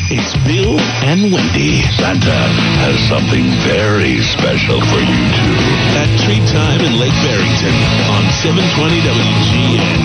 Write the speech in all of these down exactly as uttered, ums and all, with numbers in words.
It's Bill and Wendy. Santa has something very special for you, too. At Treat Time in Lake Barrington on seven twenty W G N.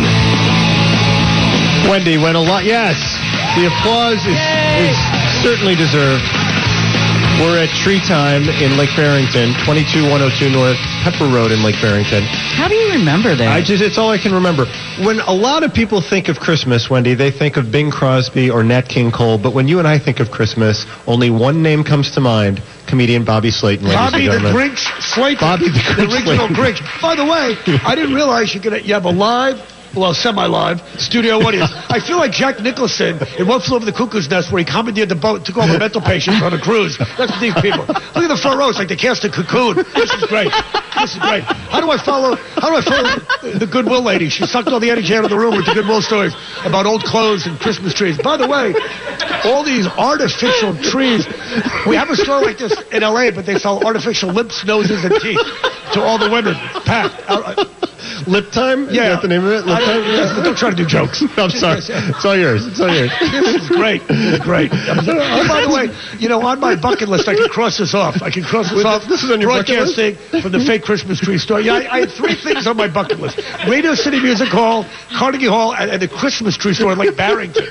Wendy went a lot. Yes, the applause is, is certainly deserved. We're at Tree Time in Lake Barrington, twenty-two one oh two North Pepper Road in Lake Barrington. How do you remember that? I just, it's all I can remember. When a lot of people think of Christmas, Wendy, they think of Bing Crosby or Nat King Cole, but when you and I think of Christmas, only one name comes to mind, comedian Bobby Slayton, ladies Bobby and the gentlemen. Grinch Slayton. Bobby the Grinch The original Slayton. Grinch. By the way, I didn't realize you could you have a live, well, semi-live studio audience. I feel like Jack Nicholson in One Flew Over the Cuckoo's Nest, where he commandeered the boat, took all the mental patients on a cruise. That's what these people. Look at the front rows, like they cast a Cocoon. This is great. This is great. How do I follow? How do I follow the Goodwill lady? She sucked all the energy out of the room with the Goodwill stories about old clothes and Christmas trees. By the way, all these artificial trees. We have a store like this in L A, but they sell artificial lips, noses, and teeth to all the women. Pat. Uh, Lip Time? Is Yeah. that the name of it? Lip I Time? don't, don't try to do jokes. I'm sorry. It's all yours. It's all yours. This is great. This is great. Oh, by the way, you know, on my bucket list, I can cross this off. I can cross this Wait, off. this is on your bucket list? Broadcasting from the fake Christmas tree store. Yeah, I, I had three things on my bucket list: Radio City Music Hall, Carnegie Hall, and, and the Christmas tree store in Lake Barrington.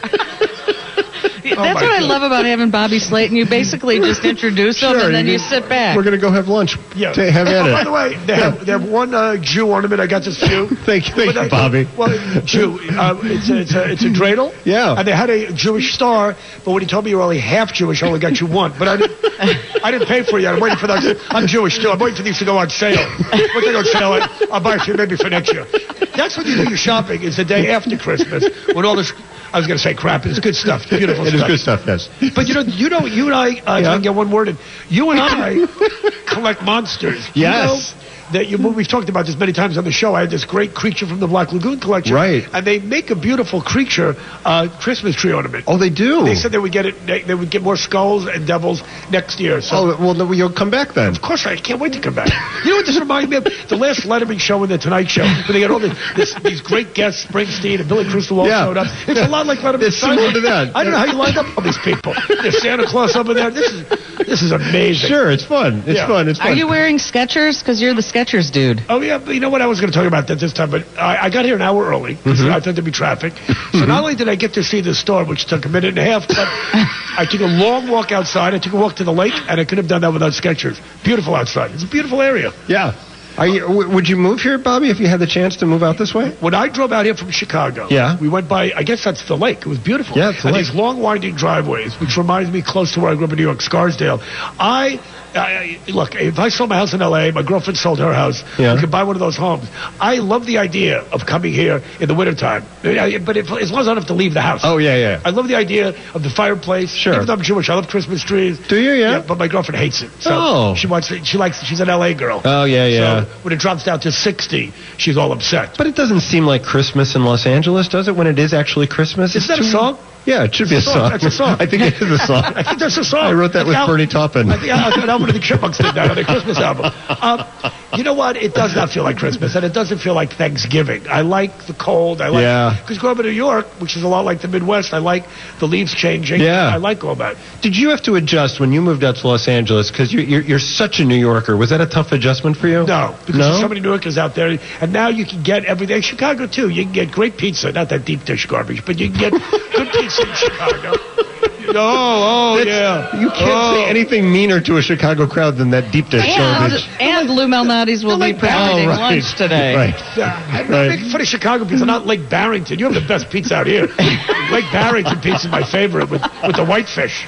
That's my what I God. love about having Bobby Slayton. You basically just introduce him, Sure, and then you you can- sit back. We're going to go have lunch. Yeah. Ta- have at Oh, it. by the way, they have, they have one uh, Jew ornament. I got this Jew. Thank you, thank But you, I- Bobby. Well, Jew. Uh, it's, a, it's, a, it's a dreidel. Yeah. And they had a Jewish star, but when he told me you were only half Jewish, I only got you one. But I didn't, I didn't pay for it yet. I'm waiting for that. I'm Jewish, too. I'm waiting for these to go on sale. Once they go on sale, I- I'll buy a few maybe for next year. That's when you do your shopping, is the day after Christmas, when all this, I was going to say crap, it's good stuff. Beautiful It is stuff. good stuff, yes. But you know, you know, you and I, uh, Yeah. if I can get one word in, you and I collect monsters. You Yes. know that you, we've talked about this many times on the show. I had this great creature from the Black Lagoon collection. Right. And they make a beautiful creature uh, Christmas tree ornament. Oh, they do? They said they would get it. They, they would get more skulls and devils next year. So. Oh, well, no, you'll come back then. Of course, I can't wait to come back. You know what this reminds me of? The last Letterman show and the Tonight Show, where they get all this, this, these great guests, Springsteen and Billy Crystal all Yeah. showed up. It's Yeah. a lot like Letterman. It's similar to that. I don't know how you lined up all these people. There's Santa Claus over there. This is this is amazing. Sure, it's fun. It's Yeah. fun. It's fun. Are you wearing Skechers? Because you're the Skechers dude. Oh, yeah, but you know what? I was going to talk about that this time, but I, I got here an hour early because Mm-hmm. I thought there'd be traffic. So not only did I get to see the store, which took a minute and a half, but I took a long walk outside. I took a walk to the lake, and I could have done that without Skechers. Beautiful outside. It's a beautiful area. Yeah. Are you, w- would you move here, Bobby, if you had the chance to move out this way? When I drove out here from Chicago, Yeah. we went by, I guess that's the lake. It was beautiful. Yeah, it's the and lake. these long, winding driveways, which reminds me close to where I grew up in New York, Scarsdale. I, I look, if I sold my house in L A, my girlfriend sold her house, Yeah. we could buy one of those homes. I love the idea of coming here in the wintertime. I- But if, as long as I don't have to leave the house. Oh, yeah, yeah. I love the idea of the fireplace. Sure. Even though I'm Jewish, I love Christmas trees. Do you? Yeah. But my girlfriend hates it. So Oh. She wants. She likes. She's an L A girl. Oh, yeah, yeah. So when it drops down to sixty, she's all upset. But it doesn't seem like Christmas in Los Angeles, does it, when it is actually Christmas? Is It's that a too- song? Yeah, it should be a It's a song. song. That's a song. I think it is a song. I think that's a song. I wrote that with Al- Bernie Taupin. I think I thought Alvin and the Chipmunks did that on their Christmas album. Um, you know what? It does not feel like Christmas, and it doesn't feel like Thanksgiving. I like the cold. I like Yeah. because growing up in New York, which is a lot like the Midwest, I like the leaves changing. Yeah. I like all that. Did you have to adjust when you moved out to Los Angeles? Because you're, you're, you're such a New Yorker. Was that a tough adjustment for you? No, because No? there's so many New Yorkers out there, and now you can get everything. Chicago too. You can get great pizza, not that deep dish garbage, but you can get good pizza in Chicago. Oh, oh That's- yeah. You can't oh. say anything meaner to a Chicago crowd than that deep dish And, garbage. and Lou Malnati's will be like- providing Oh, right. lunch today. Right. Yeah, I'm not Right. making fun of Chicago pizza, not Lake Barrington. You have the best pizza out here. Lake Barrington pizza is my favorite with, with the whitefish.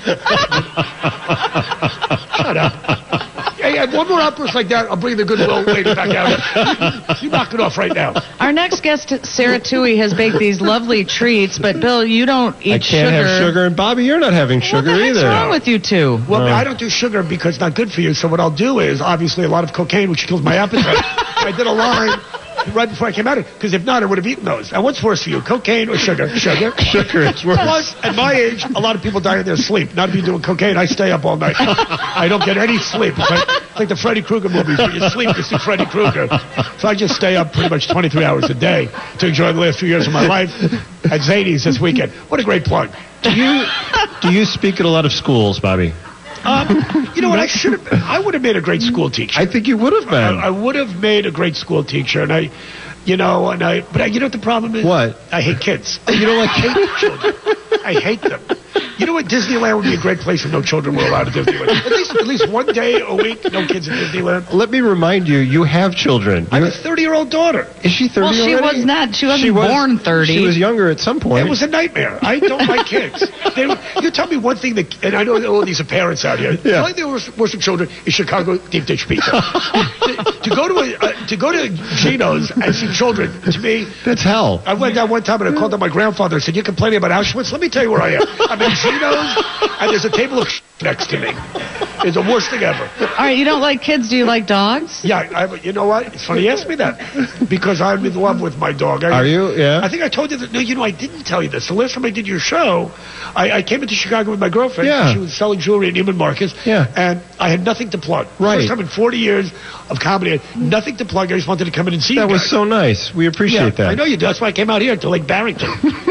Shut up. Hey, and one more outburst like that, I'll bring the Goodwill lady back out. You knock it off right now. Our next guest, Sarah Toohey, has baked these lovely treats, but Bill, you don't eat I can't sugar. have sugar, and Bobby, you're not having What sugar the heck's either. wrong with you two? Well, Oh. I don't do sugar because it's not good for you. So what I'll do is, obviously, a lot of cocaine, which kills my appetite. I did a line right before I came out of it, because if not, I would have eaten those. And what's worse for you, cocaine or sugar? Sugar. Sugar is worse. Plus, at my age, a lot of people die in their sleep. Not if you're doing cocaine. I stay up all night. I don't get any sleep. It's like, it's like the Freddy Krueger movies. When you sleep, you see Freddy Krueger. So I just stay up pretty much twenty-three hours a day to enjoy the last few years of my life at Zanies this weekend. What a great plug. Do you do you speak at a lot of schools, Bobby? Um, you know what? I should have. I would have made a great school teacher. I think you would have been. I, I would have made a great school teacher, and I, you know, and I. But I, you know what the problem is? What? I hate kids. You don't like I hate children. I hate them. You know what? Disneyland would be a great place if no children were allowed at Disneyland. At least, at least one day a week, no kids at Disneyland. Let me remind you, you have children. I have You- a thirty-year-old daughter. Is she thirty Well, she already? was not. She wasn't She was- born thirty. She was younger at some point. It was a nightmare. I don't like kids. They, you tell me one thing that, and I know all these are parents out here. The Yeah. only thing worse, worse for children is Chicago deep dish pizza. to, to go to a, uh, to go to Gino's and see children, to me, That's hell. I went down one time and I called up my grandfather and said, "You're complaining about Auschwitz? Let me tell you where I am. I'm in Gino's, and there's a table of next to me. It's the worst thing ever." All right, you don't like kids. Do you like dogs? Yeah, I, you know what? It's funny you asked me that because I'm in love with my dog. I, Are you? Yeah. I think I told you that. No, you know, I didn't tell you this. The last time I did your show, I, I came into Chicago with my girlfriend. Yeah. She was selling jewelry at Neiman Marcus. Yeah. And I had nothing to plug. Right. First time in forty years of comedy, I had nothing to plug. I just wanted to come in and see That you was guys. so nice. We appreciate Yeah, that. I know you do. That's why I came out here to Lake Barrington.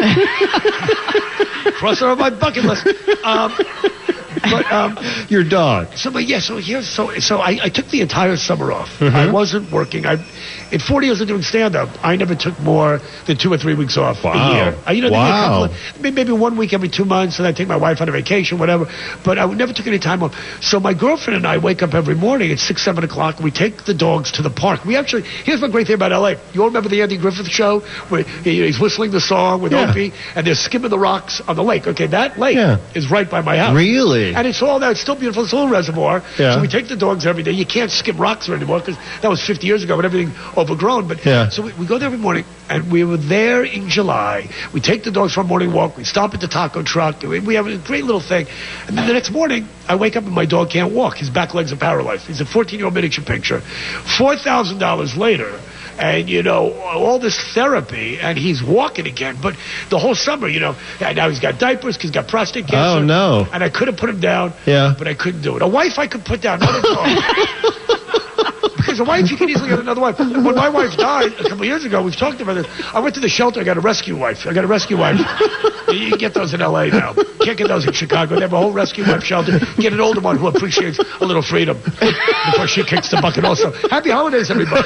Cross it on my bucket list. Um, but um, Your dog. so, but yeah, so here's so so I, I took the entire summer off. Mm-hmm. I wasn't working. I, in forty years of doing stand-up, I never took more than two or three weeks off Wow. a year. I, you know, they get a Wow. couple of- maybe maybe one week every two months, and I take my wife on a vacation, whatever. But I never took any time off. So my girlfriend and I wake up every morning at six, seven o'clock. And we take the dogs to the park. We actually here's one great thing about L A. You all remember the Andy Griffith show where he, he's whistling the song with Yeah. Opie, and they're skimming the rocks on the lake. Okay, that lake Yeah. is right by my house. Really? And it's all that. It's still beautiful. It's a little reservoir. Yeah. So we take the dogs every day. You can't skip rocks there anymore because that was fifty years ago and everything overgrown. But Yeah. so we, we go there every morning, and we were there in July. We take the dogs for a morning walk. We stop at the taco truck. We, we have a great little thing. And then the next morning, I wake up and my dog can't walk. His back legs are paralyzed. He's a fourteen-year-old miniature picture. four thousand dollars later. And, you know, all this therapy, and he's walking again. But the whole summer, you know, and now he's got diapers because he's got prostate cancer. Oh, no. And I could have put him down, Yeah. but I couldn't do it. A wife I could put down, not a dog. Because a wife, you can easily get another wife. When my wife died a couple of years ago, we've talked about this. I went to the shelter. I got a rescue wife. I got a rescue wife. You can get those in L A now. Can't get those in Chicago. They have a whole rescue wife shelter. Get an older one who appreciates a little freedom before she kicks the bucket also. Happy holidays, everybody.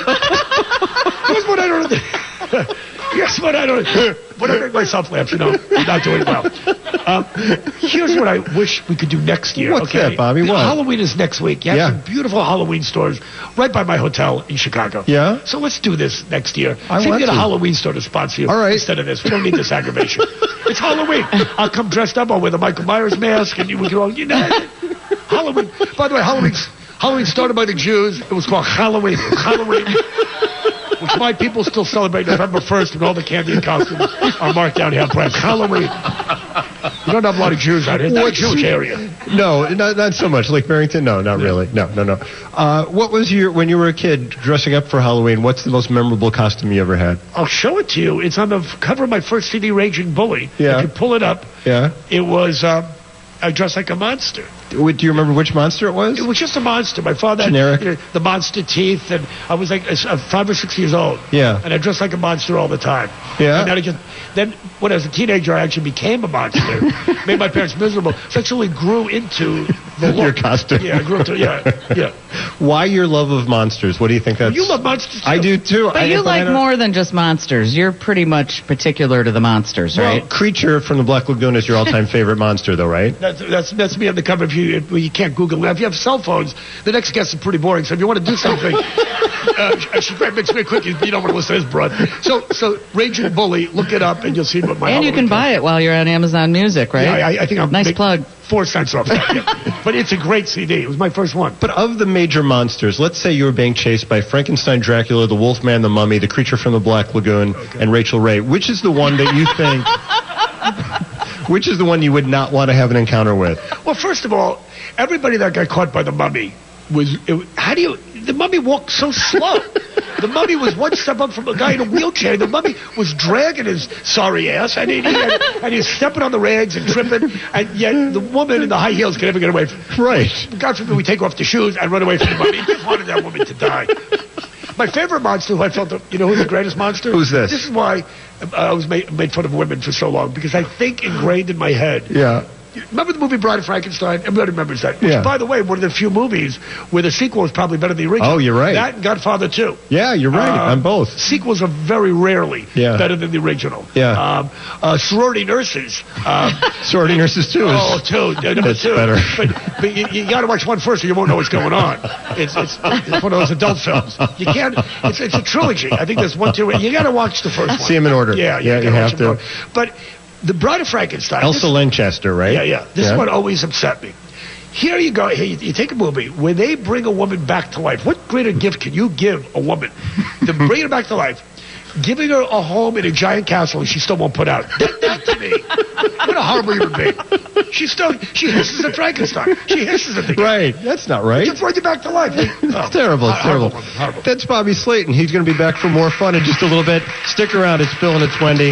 Here's what I don't understand. Here's what I don't When I make myself laugh, you know, I'm not doing well. Um, here's what I wish we could do next year. What's okay? that, Bobby? What? Halloween is next week. You have Yeah. some beautiful Halloween stores right by my hotel in Chicago. Yeah? So let's do this next year. I See if want we get a to. Halloween store to sponsor you All right. instead of this. We don't need this aggravation. It's Halloween. I'll come dressed up. I'll wear the Michael Myers mask, and we can all, you know, Halloween. By the way, Halloween's, Halloween started by the Jews. It was called Halloween. Halloween. Which my people still celebrate November first, and all the candy and costumes are marked down here. Price Halloween. You don't have a lot of Jews out here. It's not a What's- Jewish area. No, not, not so much. Lake Barrington? No, not really. No, no, no. Uh, what was your, when you were a kid dressing up for Halloween, what's the most memorable costume you ever had? I'll show it to you. It's on the f- cover of my first C D, Raging Bully. Yeah. If you pull it up, Yeah? it was um, I dressed like a monster. Wait, do you remember which monster it was? It was just a monster. My father Generic? had you know, the monster teeth, and I was like uh, five or six years old. Yeah. And I dressed like a monster all the time. Yeah? And then, I just, then when I was a teenager, I actually became a monster. Made my parents miserable. So I actually grew into the look. Your costume. Yeah, I grew into, yeah, yeah. Why your love of monsters? What do you think that's... You love monsters, too. I do, too. But I, you I like don't- more than just monsters. You're pretty much particular to the monsters, right? Well, Creature from the Black Lagoon is your all-time favorite monster, though, right? That's, that's that's me on the cover. If you if you can't Google now, if you have cell phones, the next guest is pretty boring. So if you want to do something, uh, she makes me quick. You, you don't want to listen to his broad. So so Raging Bully, look it up and you'll see what my. And you can buy it while you're on Amazon Music, right? Yeah, I, I think I'm nice make plug. Four cents off that. Yeah. But it's a great C D. It was my first one. But of the major monsters, let's say you were being chased by Frankenstein, Dracula, the Wolfman, the Mummy, the Creature from the Black Lagoon, Okay. and Rachel Ray. Which is the one that you think... which is the one you would not want to have an encounter with? Well, first of all, everybody that got caught by the Mummy was, it, how do you, the mummy walked so slow. The mummy was one step up from a guy in a wheelchair. The mummy was dragging his sorry ass, and he, he had, and he was stepping on the rags and tripping, and yet the woman in the high heels could never get away from him. Right. God forbid we take off the shoes and run away from the mummy. He just wanted that woman to die. My favorite monster who I felt, the, you know who's the greatest monster? Who's this? This is why uh, I was made, made fun of women for so long, because I think ingrained in my head. Yeah. Remember the movie Bride of Frankenstein? Everybody remembers that. Which, Yeah. by the way, one of the few movies where the sequel is probably better than the original. Oh, you're right. That and Godfather two. Yeah, you're right. Uh, on both. Sequels are very rarely Yeah. better than the original. Yeah. Um, uh, sorority nurses. Um, Sorority Nurses two is Oh, two. Uh, number That's two. better. But, but you, you got to watch one first, or you won't know what's going on. It's, it's, it's one of those adult films. You can't. It's, it's a trilogy. I think there's one, two. You got to watch the first one. See 'em in order. Yeah, Yeah, gotta you watch have them to. in order. But the Bride of Frankenstein. Elsa this- Lanchester, right? Yeah, yeah. This Yeah. is what always upset me. Here you go. Here you, you take a movie where they bring a woman back to life. What greater gift can you give a woman than bring her back to life? Giving her a home in a giant castle and she still won't put out. That, that to me, what a horrible human being. She still, she hisses at Frankenstein. She hisses at the guy. Right. That's not right. Just bring you back to life. It's Oh, terrible. It's horrible terrible. woman, horrible. That's Bobby Slayton. He's going to be back for more fun in just a little bit. Stick around. It's Bill and it's Wendy.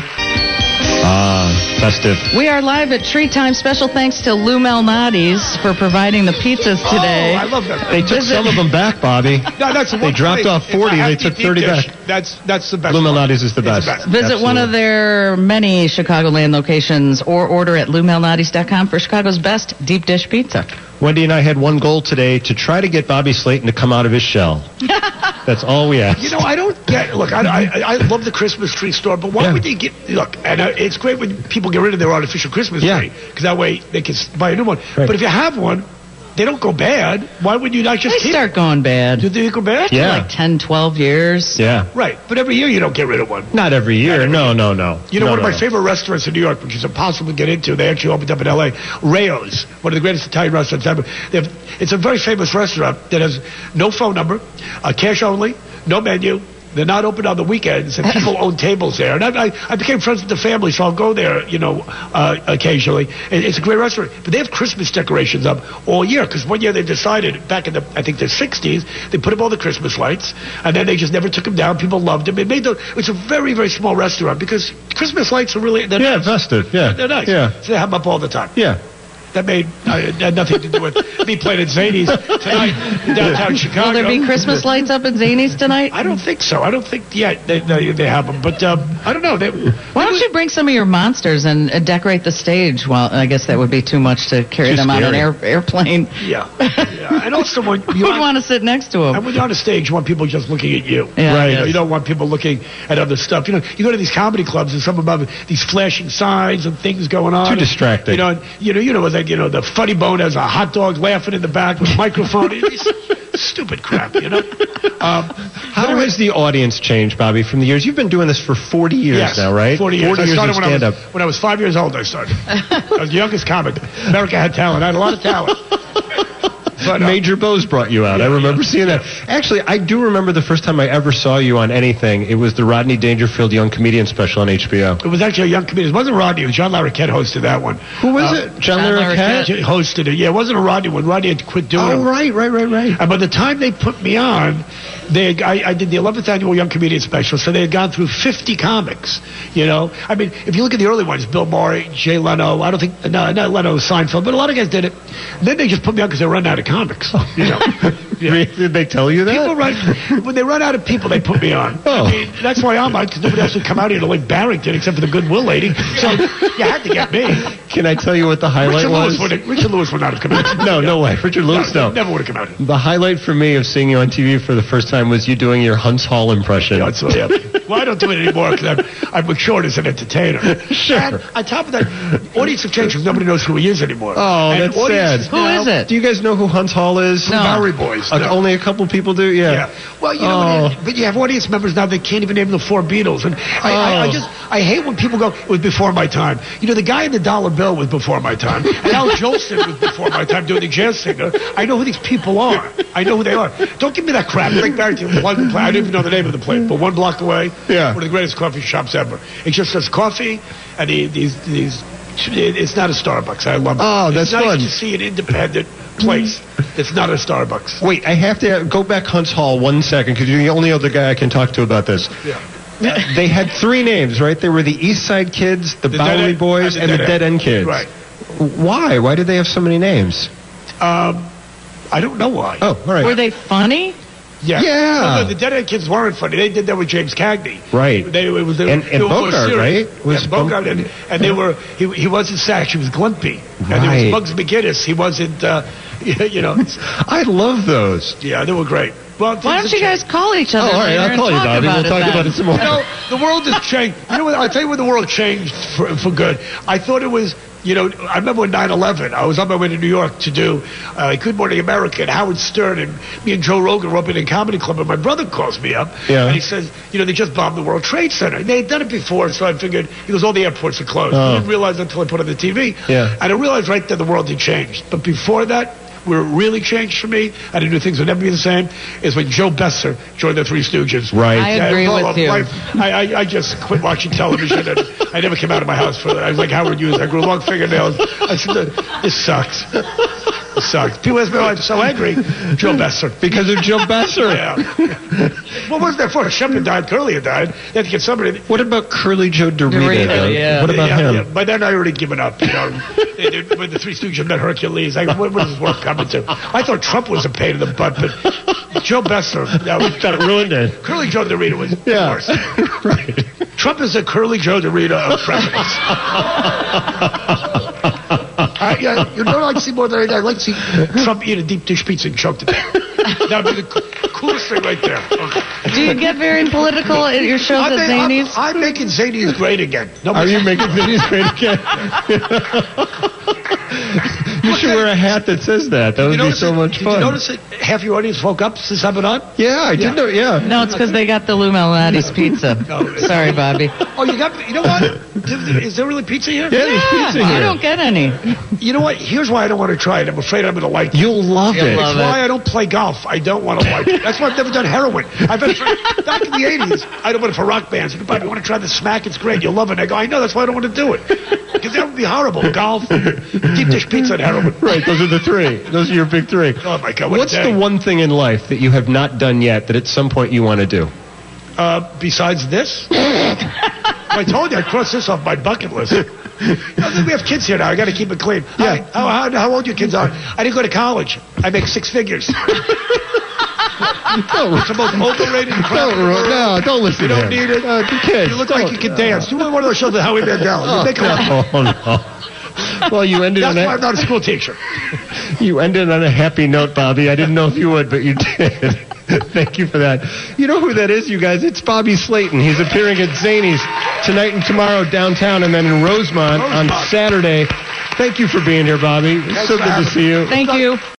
Ah, festive. We are live at Treat Time. Special thanks to Lou Malnati's for providing the pizzas today. Oh, I love that. They took some of them back, Bobby. No, that's the They one dropped place. off If I forty. have They to took eat deep thirty dish, back. That's that's the best. Lou one. Malnati's is the It's best. Visit one of their many Chicagoland locations or order at lou malnati's dot com for Chicago's best deep dish pizza. Wendy and I had one goal today to try to get Bobby Slayton to come out of his shell. That's all we asked. You know, I don't get. Look, I, I, I love the Christmas tree store, but why Yeah. would they get? Look, and uh, it's great when people get rid of their artificial Christmas Yeah. tree because that way they can s- buy a new one. Right. But if you have one, they don't go bad. Why would you not just They keep? start going bad. Do they go bad? Yeah. Like ten, twelve years. Yeah. Right, but every year you don't get rid of one. Not every year. every no, year. no, no. You know, No, one no, of my no. favorite restaurants in New York, which is impossible to get into, they actually opened up in L A Rayo's, one of the greatest Italian restaurants ever. They have, it's a very famous restaurant that has no phone number, uh, cash only, no menu. They're not open on the weekends, and people own tables there. And I, I, I became friends with the family, so I'll go there, you know, uh, occasionally. And it's a great restaurant. But they have Christmas decorations up all year, because one year they decided, back in the, I think the sixties, they put up all the Christmas lights, and then they just never took them down. People loved them. It made the, it's a very, very small restaurant, because Christmas lights are really, they're Yeah, nice. festive. Yeah. They're nice. Yeah. So they have them up all the time. Yeah. That made uh, it had nothing to do with me playing at Zany's tonight in downtown Chicago. Will there be Christmas lights up at Zany's tonight? I don't think so. I don't think yet they, they, they have them. But um, I don't know. They, Why don't you bring some of your monsters and uh, decorate the stage? Well, I guess that would be too much to carry Too them on an scary. air, airplane. Yeah. yeah. And also, when you Who would want to sit next to and them? when you're on a stage, you want people just looking at you. Yeah, Right. You, know, yes. you don't want people looking at other stuff. You know, you go to these comedy clubs and some of them have these flashing signs and things going on. Too distracting. You know, and, you know, you know, like you know, the Funny Bone has a hot dog laughing in the back with a microphone. It's stupid crap. You know. Um, How has the audience changed, Bobby, from the years? You've been doing this for forty years Yes, now, right? forty years. forty I years started of when I, was, stand-up. when I was five years old. I started. I was the youngest comic. America had talent. I had a lot of talent. But, uh, Major Bose brought you out. yeah, I remember yeah, seeing that. Actually, I do remember the first time I ever saw you on anything. It was the Rodney Dangerfield Young Comedian special on H B O. It was actually a young comedian. It wasn't Rodney. It was John Larroquette hosted that one. Who was Uh, it? John John Larroquette? He hosted it. Yeah, it wasn't a Rodney one. Rodney had quit doing Oh, it. right, right, right, right. And by the time they put me on, they I, I did the eleventh annual Young Comedian Special, so they had gone through fifty comics. You know, I mean, if you look at the early ones, Bill Murray, Jay Leno, I don't think, no, not Leno, Seinfeld, but a lot of guys did it. And then they just put me on because they run out of comics. You know, yeah. Did they tell you that? People run when they run out of people, they put me on. Oh. I mean, that's why I'm on because nobody else would come out here to like Barrington except for the Goodwill lady. So you had to get me. Can I tell you what the highlight Richard was? Lewis, would, Richard Lewis would not have come out. No, no way. Richard Lewis, no. Never would have come out here. The highlight for me of seeing you on T V for the first time was you doing your Hunts Hall impression. Yeah, so, yeah. Well, I don't do it anymore because I've, I've matured as an entertainer. Sure. And on top of that, audience have changed because nobody knows who he is anymore. Oh, And that's sad. audiences Who now- is it? Do you guys know who Hunts Hall is? No. Bowery Boys. Uh, no. Only a couple people do? Yeah. Yeah. Well, you know, Oh. what, but you have audience members now that can't even name the four Beatles, and I, I, I Oh. just I hate when people go it was before my time. You know, the guy in the dollar bill was before my time, and Al Jolson was before my time doing the jazz singer. I know who these people are. I know who they are. Don't give me that crap. Frank Barrington, one place. I don't even know the name of the place, but one block away, Yeah. one of the greatest coffee shops ever. It just says coffee and the, these these It, it's not a Starbucks. I love it. Oh, that's it's nice fun. to see an independent place. It's not a Starbucks. Wait, I have to go back Hunts Hall one second because you're the only other guy I can talk to about this. Yeah. Uh, they had three names, right? They were the East Side Kids, the, The Bowery Dead End- Boys, and and the the Dead Dead End Kids. Right. Why? Why did they have so many names? Um, I don't know why. Oh, all right. Were they funny? Yeah. Yeah. No, no, the Dead End Kids weren't funny. They did that with James Cagney. Right. They, it was, they, And- they and were more Bogart, serious. right? Was yeah, Bogart. And, and they were, he, he wasn't Sash, he was Glimpy. And there Right. was Bugs McGinnis. He wasn't, uh, you know. I love those. Yeah, they were great. Well, Why things don't have you guys changed. call each other Oh, all right, later I'll and call you, talk Bobby. about We'll it talk then? about it some more. You know, the world has changed. You know what? I'll tell you when the world changed for, for good. I thought it was, you know, I remember when nine eleven, I was on my way to New York to do uh, Good Morning America, and Howard Stern and me and Joe Rogan were up in a comedy club, and my brother calls me up, Yeah. and he says, you know, they just bombed the World Trade Center. And they had done it before, so I figured, he goes, all the airports are closed. Oh. I didn't realize until I put it on the T V. Yeah. And I realized right then the world had changed. But before that, where it really changed for me, and I knew things would never be the same, is when Joe Besser joined the Three Stooges. Right. I agree all with of you. Life, I, I, I just quit watching television, and I never came out of my house for that. I was like Howard Hughes. I grew long fingernails. I said, this sucks. This sucks. People ask me why I'm so angry. Joe Besser. Because of Joe Besser. Yeah. What was that for? Shepard died. Curly had died. They had to get somebody. What about Curly Joe Dorito? Dorito, though? yeah. What about yeah, him? yeah. By then, I already given up. You know, they, they, when the Three Stooges met Hercules, I, what, what is this world coming to? I thought Trump was a pain in the butt, but Joe Besser, that was, That ruined it. Curly Joe Dorito was Yeah. worse. Right. Trump is a Curly Joe Dorito of presidents. I, yeah, you know what I'd like to see more than anything? I'd like to see Trump eat a deep dish pizza and choke to death. That would be the co- coolest thing right there. Okay. Do you get very political at your shows I'm, at ma- I'm, Zanies? I'm making Zanies great again. Are Nobody- you making videos great again? You should wear a hat that says that. That would You be notice so it- much did fun. you notice that half your audience woke up since I've been on? Yeah, I Yeah. did know. Yeah. No, it's because they got the Lou Malnati's pizza. No. Sorry, Bobby. Oh, you got, you know what? Is there really pizza here? Yeah, there's pizza Yeah, here. I don't get any. You know what? Here's why I don't want to try it. I'm afraid I'm going to like it. You'll love You'll it. love That's why it. I don't play golf. I don't want to like it. That's why I've never done heroin. I've been back in the eighties. I don't want it for rock bands. But I want to try the smack. It's great. You'll love it. I go, I know. That's why I don't want to do it. Because that would be horrible. Golf, deep dish pizza, and heroin. Right, those are the three. Those are your big three. Oh, my God. What a What's day. the one thing in life that you have not done yet that at some point you want to do? Uh, besides this? I told you I'd cross this off my bucket list. We have kids here now. I got to keep it clean. Yeah. Hi, How, how, how old your kids are? I didn't go to college. I make six figures. Don't, It's the most overrated crap. don't, no, don't listen You to don't him. need it. Uh, the kids. You look like you can dance. Do one of those shows with Howie Mandel. You make a lot. Oh, no. Well, you ended That's on why I'm a, not a school teacher. you ended on a happy note, Bobby. I didn't know if you would, but you did. Thank you for that. You know who that is, you guys? It's Bobby Slayton. He's appearing at Zanies tonight and tomorrow downtown, and then in Rosemont, on Rosemont. Saturday. Thank you for being here, Bobby. It's Thanks so for good to having see you. Thank you.